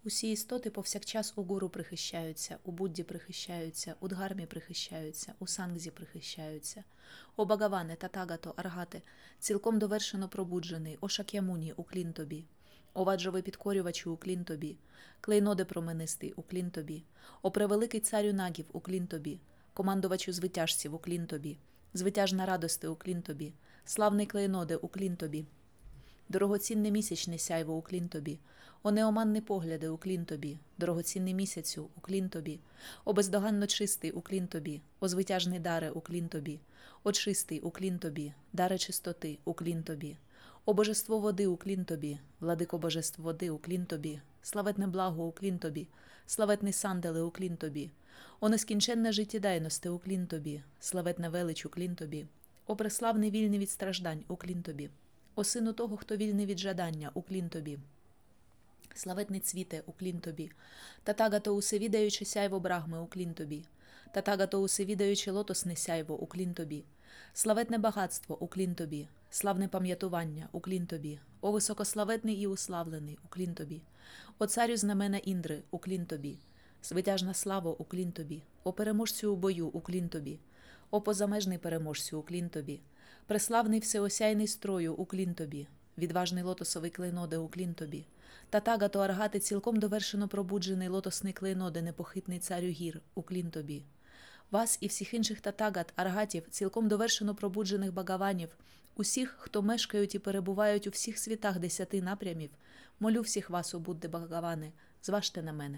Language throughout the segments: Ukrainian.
Усі істоти повсякчас у гуру прихищаються, у Будді прихищаються, у Дгармі прихищаються, у Сангзі прихищаються. О Багаване, Татагато, Аргате, цілком довершено пробуджений, о Шак'ямуні, уклін тобі. О Ваджовий підкорювачу, уклін тобі. Клейноде променистий, уклін тобі. О превеликий царю нагів, уклін тобі. Командувачу звитяжців, уклін тобі. Звитяжна радости, уклін тобі. Славний клейноде, уклін тобі. Дорогоцінне місячне сяйво, уклін тобі. О неоманний погляди, уклін тобі. Дорогоцінний місяцю, уклін тобі. О бездоганно чистий, уклін тобі. О звитяжний даре, уклін тобі. О чистий, уклін тобі. Даре чистоти, уклін тобі. О божество води, уклін тобі. Владико божество води, уклін тобі. Славетне благо, уклін тобі. Славетний санделе, уклін тобі. О нескінченне життєдайносте, уклін тобі. Славетна велич, уклін тобі. О преславний вільний від страждань, уклін тобі. О сину того, хто вільний від жадання, уклін тобі. Славетний цвіте, уклін тобі. Татагато усевідаючи сяйво брахми, уклін тобі. Татагато усевідаючи лотосне сяйво, уклін тобі. Славетне багатство, уклін тобі. Славне пам'ятування, уклін тобі. О високославетний і уславлений, уклін тобі. О царю знамена Індри, уклін тобі. Свитяжна славо, уклін тобі. О переможцю у бою, уклін тобі. О позамежний переможцю, уклін тобі. Преславний всеосяйний строю, уклін тобі. Відважний лотосовий клейноде, уклін тобі. Татагато Аргати, цілком довершено пробуджений лотосний клейноде, непохитний царю гір, уклін тобі. Вас і всіх інших татагат, аргатів, цілком довершено пробуджених багаванів, усіх, хто мешкають і перебувають у всіх світах 10 напрямів, молю всіх вас, о Будде Багаване, зважте на мене.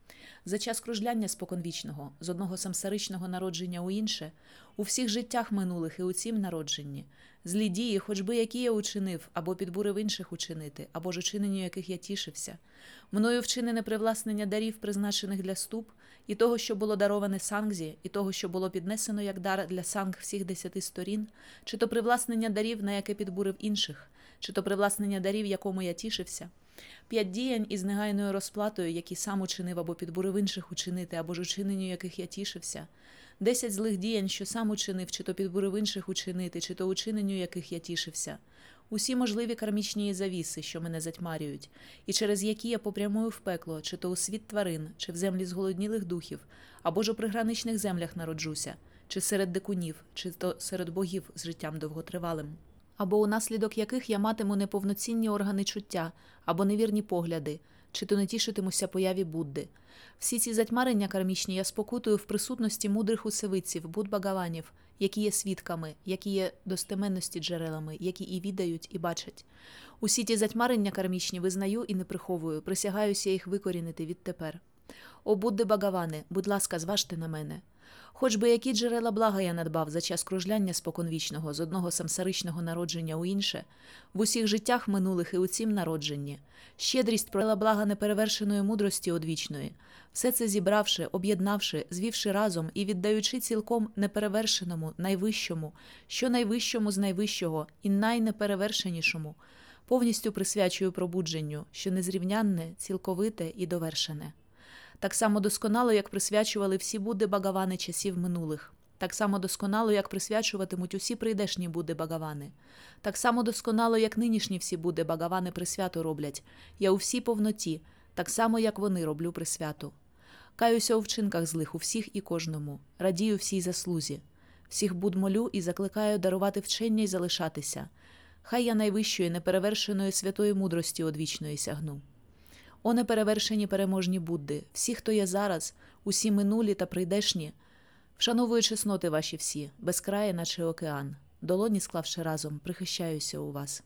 За час кружляння споконвічного, з одного самсаричного народження у інше, у всіх життях минулих і у цім народженні, злі дії, хоч би які я учинив, або підбурив інших учинити, або ж учиненню яких я тішився, мною вчинене привласнення дарів, призначених для ступ, і того, що було дароване сангзі, і того, що було піднесено як дар для санг всіх 10 сторін, чи то привласнення дарів, на яке підбурив інших, чи то привласнення дарів, якому я тішився, 5 діянь із негайною розплатою, які сам учинив або підбурив інших учинити, або ж учиненню яких я тішився, 10 злих діянь, що сам учинив, чи то підбурив інших учинити, чи то учиненню яких я тішився, усі можливі кармічні завіси, що мене затьмарюють, і через які я попрямую в пекло, чи то у світ тварин, чи в землі зголоднілих духів, або ж у приграничних землях народжуся, чи серед дикунів, чи то серед богів з життям довготривалим, або унаслідок яких я матиму неповноцінні органи чуття, або невірні погляди, чи то не тішитимуся появі Будди. Всі ці затьмарення кармічні я спокутую в присутності мудрих усевидців, Будбагаванів, які є свідками, які є достеменності джерелами, які і відають, і бачать. Усі ті затьмарення кармічні визнаю і не приховую, присягаюся їх викорінити відтепер. О Будде Багаване, будь ласка, зважте на мене. Хоч би які джерела блага я надбав за час кружляння споконвічного з одного самсаричного народження у інше, в усіх життях минулих і у цім народженні, щедрість пролила блага неперевершеної мудрості одвічної, все це зібравши, об'єднавши, звівши разом і віддаючи цілком неперевершеному, найвищому, що найвищому з найвищого і найнеперевершенішому, повністю присвячую пробудженню, що незрівнянне, цілковите і довершене. Так само досконало, як присвячували всі Будди Багавани часів минулих. Так само досконало, як присвячуватимуть усі прийдешні Будди Багавани. Так само досконало, як нинішні всі Будди Багавани присвято роблять. Я у всій повноті, так само, як вони роблю присвяту. Каюся у вчинках злих у всіх і кожному. Радію всій заслузі. Всіх Будд молю і закликаю дарувати вчення й залишатися. Хай я найвищої, неперевершеної святої мудрості одвічної сягну. О неперевершені переможні Будди, всі, хто є зараз, усі минулі та прийдешні, вшановую чесноти ваші всі, безкрає, наче океан, долоні склавши разом, прихищаюся у вас.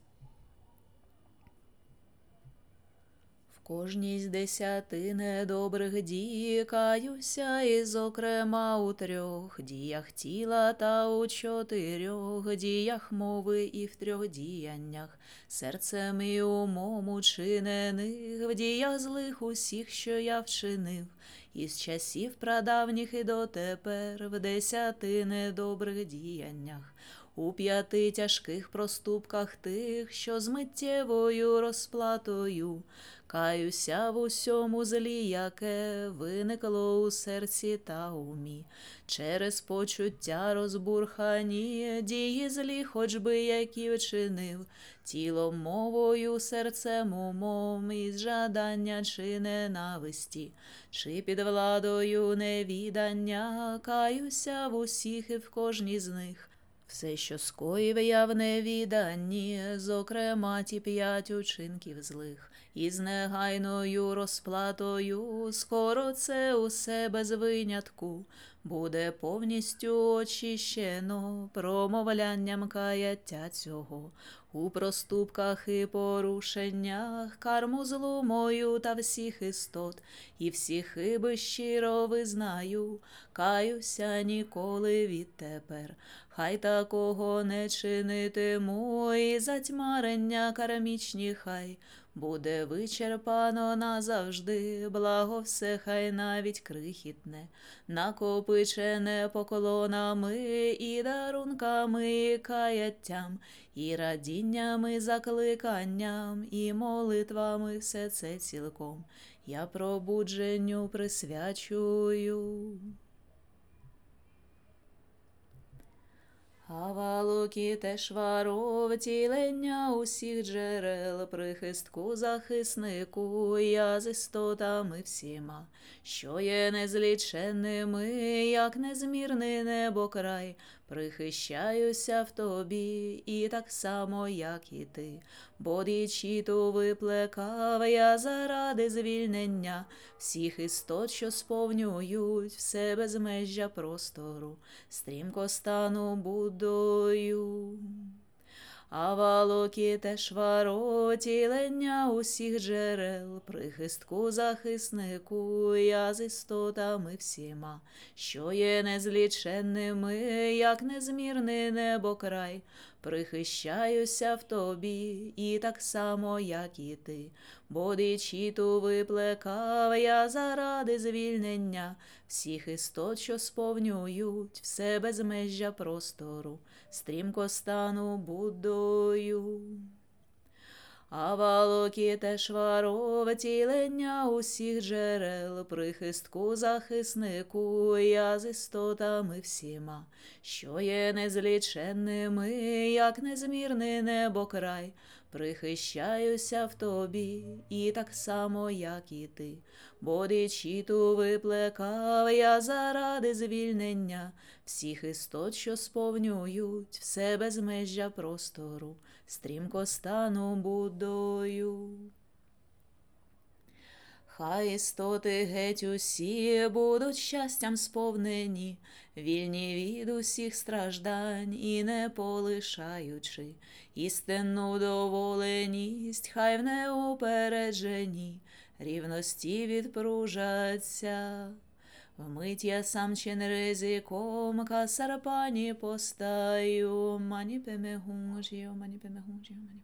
В кожній з 10 недобрих дій каюся, і зокрема у 3 діях тіла та у 4 діях мови і в 3 діяннях, серцем і умом учинених, в діях злих усіх, що я вчинив, із часів прадавніх і дотепер, в 10 недобрих діяннях, у 5 тяжких проступках тих, що з миттєвою розплатою каюся в усьому злі, яке виникло у серці та умі. Через почуття розбурхані, дії злі, хоч би які вчинив, тілом, мовою, серцем, умом, із жадання чи ненависті, чи під владою невідання, каюся в усіх і в кожній з них. Все, що скоїв я в невіданні, зокрема ті 5 учинків злих, із негайною розплатою, скоро це усе без винятку буде повністю очищено промовлянням каяття цього. У проступках і порушеннях, карму злу мою та всіх істот, і всі хиби щиро визнаю, каюся ніколи відтепер. Хай такого не чинитиму, і затьмарення кармічні хай буде вичерпано назавжди, благо все хай навіть крихітне, накопичене поклонами і дарунками, і каяттям, і радіннями, закликанням, і молитвами все це цілком я пробудженню присвячую. Авалокітешваро, втілення усіх джерел, прихистку, захиснику, я з істотами всіма, що є незліченними, як незмірний небокрай, прихищаюся в тобі, і так само, як і ти. Бодічіту виплекав я заради звільнення всіх істот, що сповнюють все безмежжя простору, стрімко стану Буддою. Авалокітешваро, тілення усіх джерел, прихистку, захиснику, я з істотами всіма, що є незліченними, як незмірний небокрай, прихищаюся в тобі, і так само, як і ти. Бодичіту виплекав я заради звільнення всіх істот, що сповнюють все безмежжя простору, стрімко стану Буддою. Авалокітешваро, втілення усіх джерел, прихистку, захиснику, я з істотами всіма, що є незліченними, як незмірний небокрай, прихищаюся в тобі, і так само, як і ти. Бодичіту виплекав я заради звільнення всіх істот, що сповнюють все безмежжя простору, стрімко стану Буддою. Хай істоти геть усі будуть щастям сповнені, вільні від усіх страждань і не полишаючи істинну доволеність, хай в неупередженій рівності відпружаться. Вмить я сам чин ризиком, касарпані постаю, мані пемегунжіо, мані пемегунжіо, мані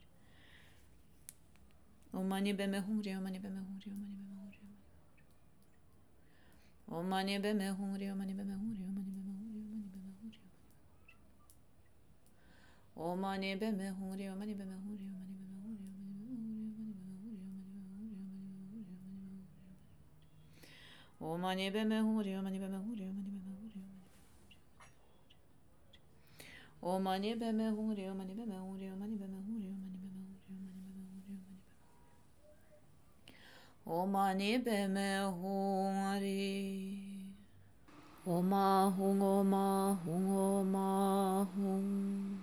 О мані бемегунжіо, мані бемегунжіо, мані бемегунжіо. О мані бемегунжіо, мані бемегунжіо, мані бемегунжіо, мані бемегунжіо. О мані бемегунжіо, мані бемегунжіо, мані бемегунжіо. О мані бемегунжіо, мані бемегунжіо, мані бемегунжіо. О мані бемегунжіо, мані бемегунжіо, мані бемегунжіо, мані бемегунжіо. О мані бемегунрі. О магун, о магун, о магун.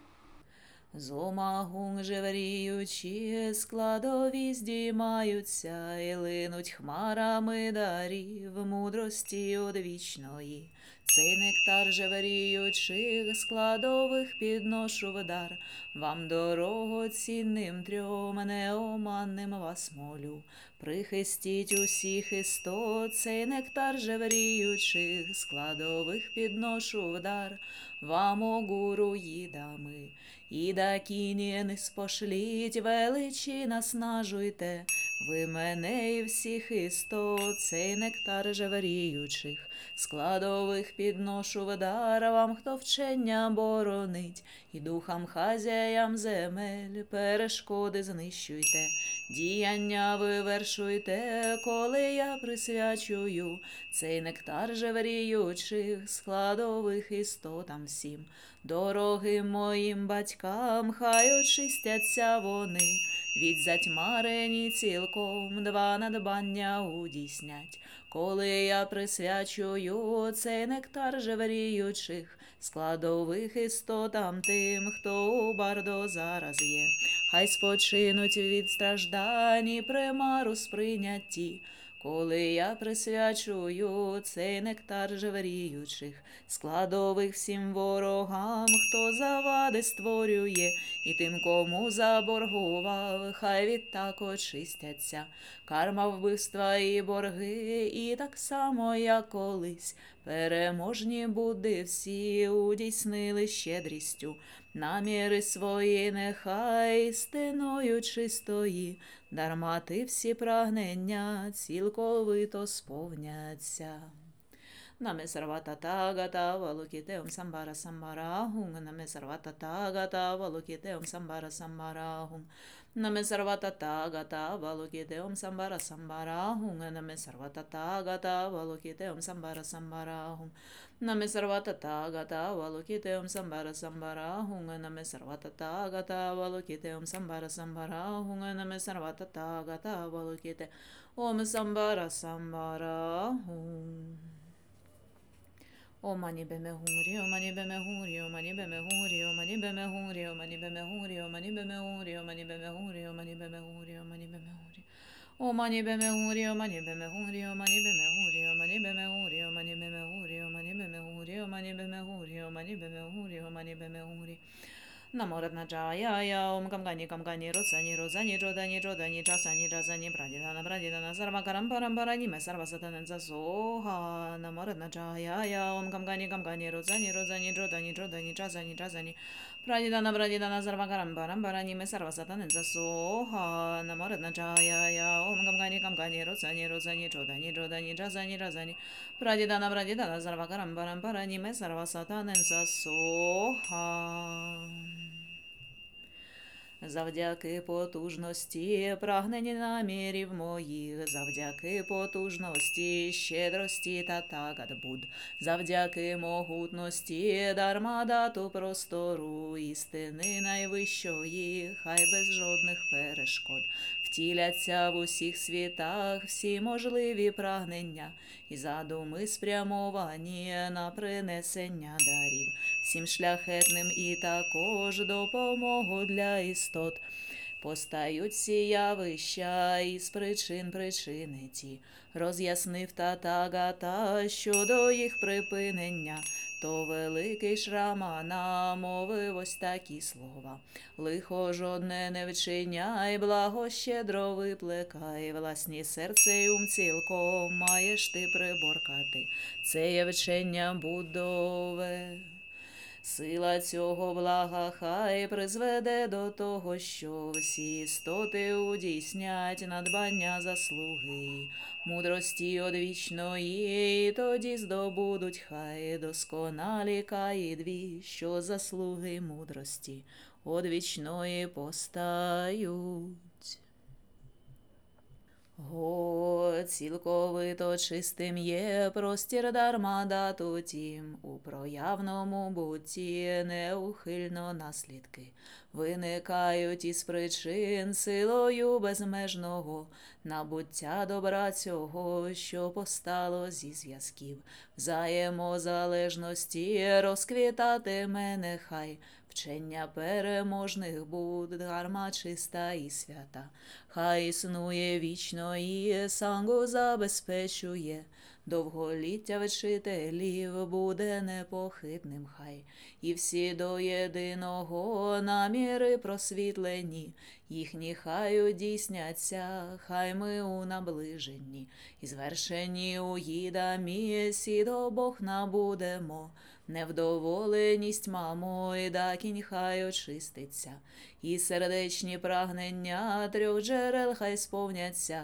Зомагун жевріючі, складові здіймаються і линуть хмарами дарів мудрості одвічної. Цей нектар жевріючих складових підношу в дар, вам дорогоцінним 3 неоманним вас молю. Прихистіть усіх істот, цей нектар жевріючих складових підношу в дар, вам о гуру їдами. Іда кіні не спошліть, величі наснажуйте, ви мене і всіх істот, цей нектар жевріючих складових підношу в дар, вам, хто вчення боронить, і духам хазяям земель перешкоди знищуйте, Діяння вивершуйте, коли я присвячую цей нектар жевріючих складових істотам всім. Дорогим моїм батькам, хай очистяться вони, від затьмарені цілком два надбання удійснять. Коли я присвячую цей нектар жевріючих складових істотам тим, хто у бардо зараз є, хай спочинуть від страждань і примару сприйнятті. Коли я присвячую цей нектар жевріючих складових всім ворогам, хто завади створює, і тим, кому заборгував, хай відтак очистяться. Карма вбивства і борги, і так само, як колись, переможні буди всі удійснили щедрістю. Наміри свої нехай істиною чистої, дарма ти всі прагнення цілковито сповняться. Наме сарвата тагата валокітеум самбара самбарахум, наме сарвата тагата валокітеум самбара самбарахум, наме сарвата тагата валокітеум самбара самбарахум, наме сарвата тагата валокітеум самбара самбарахум, наме сарвата тагата валокітеум самбара самбарахум, наме сарвата тагата валокітеум самбара самбарахум, наме сарвата тагата валокіте ом самбара самбарахум. О мані беме гурі, о мані беме гурі, о мані беме гурі, о мані беме гурі, о мані беме гурі, о мані беме гурі, о мані беме гурі, о мані беме гурі, о мані беме гурі. О мані беме гурі, о мані беме гурі, о мані беме гурі, о мані беме гурі, о мані беме гурі, о мані беме гурі, о мані беме гурі, о мані беме гурі, о мані беме гурі. Наморадна джая, ом камгані, розані, джодані, джасані, прадідана, сарва карампарампарані, ме сарва сатаненца соха. Наморадна джая, ом камгані, розані, джодані, джасані, прадідана, сарва карампарампарані, ме сарва сатаненца соха. Наморадна джая, ом камгані, розані, джодані, джасані, прадідана, сарва карампарампарані, ме сарва сатаненца соха. Завдяки потужності прагнені намірів моїх, завдяки потужності, щедрості та тагат-буд, завдяки могутності дарма-дату простору, істини найвищої, хай без жодних перешкод, втіляться в усіх світах всі можливі прагнення і задуми спрямовані на принесення дарів, всім шляхетним і також допомогу для істот. Постають ці явища із причини ті, роз'яснив Татагата щодо їх припинення. То великий Шрамана мовив ось такі слова: лихо жодне не вчиняй, благо щедро виплекай, власні серце й ум цілком маєш ти приборкати, це є вчення Буддове. Сила цього блага хай призведе до того, що всі істоти удійснять надбання заслуги, мудрості одвічної, і тоді здобудуть хай досконалі каї дві, що заслуги мудрості одвічної постають. Цілковито чистим є простір дарма-дату тім, у проявному бутті неухильно наслідки виникають із причин силою безмежного набуття добра цього, що постало зі зв'язків взаємозалежності, розквітатиме нехай вчення переможних буд, дхарма чиста і свята, хай існує вічно і сангу забезпечує, довголіття вчителів буде непохитним хай, і всі до єдиного наміри просвітлені, їхні хай удійсняться, хай ми у наближенні, і звершені у їдамі сідо Бог набудемо, невдоволеність мамо, і дакінь хай очиститься, і сердечні прагнення трьох джерел хай сповняться,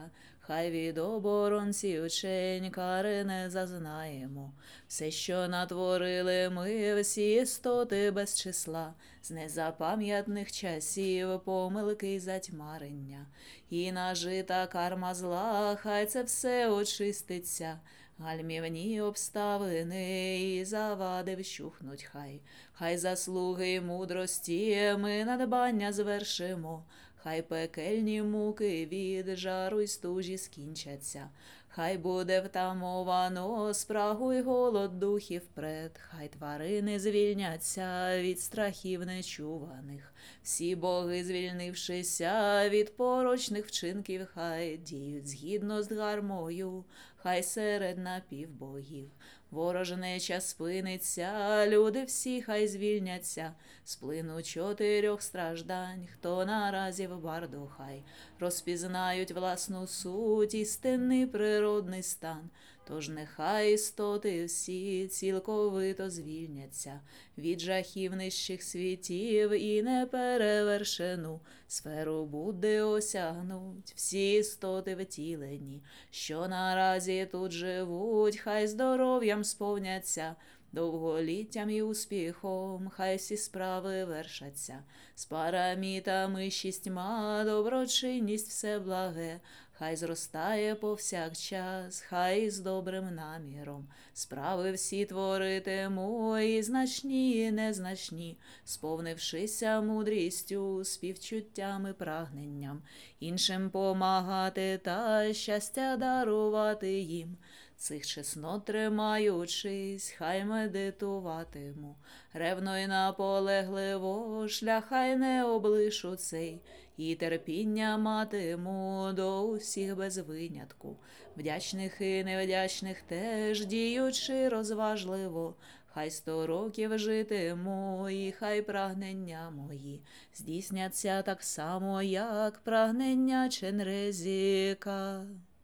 хай від оборонців учень кари не зазнаємо. Все, що натворили ми, всі істоти без числа, з незапам'ятних часів помилки й затьмарення. І нажита карма зла, хай це все очиститься, гальмівні обставини і завади вщухнуть хай. Хай заслуги й мудрості ми надбання звершимо, хай пекельні муки від жару й стужі скінчаться. Хай буде втамовано спрагу й голод духів пред, хай тварини звільняться від страхів нечуваних. Всі боги, звільнившися від порочних вчинків, хай діють згідно з дгармою, хай серед напівбогів. Ворожнеча спиниться, люди всі хай звільняться, з плину 4 страждань, хто наразі в барду хай розпізнають власну суть, істинний природний стан. Тож нехай істоти всі цілковито звільняться від жахів нижчих світів і неперевершену сферу Будди осягнуть всі істоти втілені, що наразі тут живуть, хай здоров'ям сповняться, довголіттям і успіхом, хай всі справи вершаться, з парамітами 6 доброчинність все благе, хай зростає повсякчас, хай з добрим наміром, справи всі творитиму, і значні, і незначні, сповнившися мудрістю, співчуттям і прагненням, іншим помагати та щастя дарувати їм. Цих чеснот тримаючись, хай медитуватиму, ревно й наполегливо, шлях хай не облишу цей, і терпіння матиму до усіх без винятку, вдячних і невдячних теж, діючи розважливо, хай 100 років житиму, і хай прагнення мої здійсняться так само, як прагнення Ченрезіка.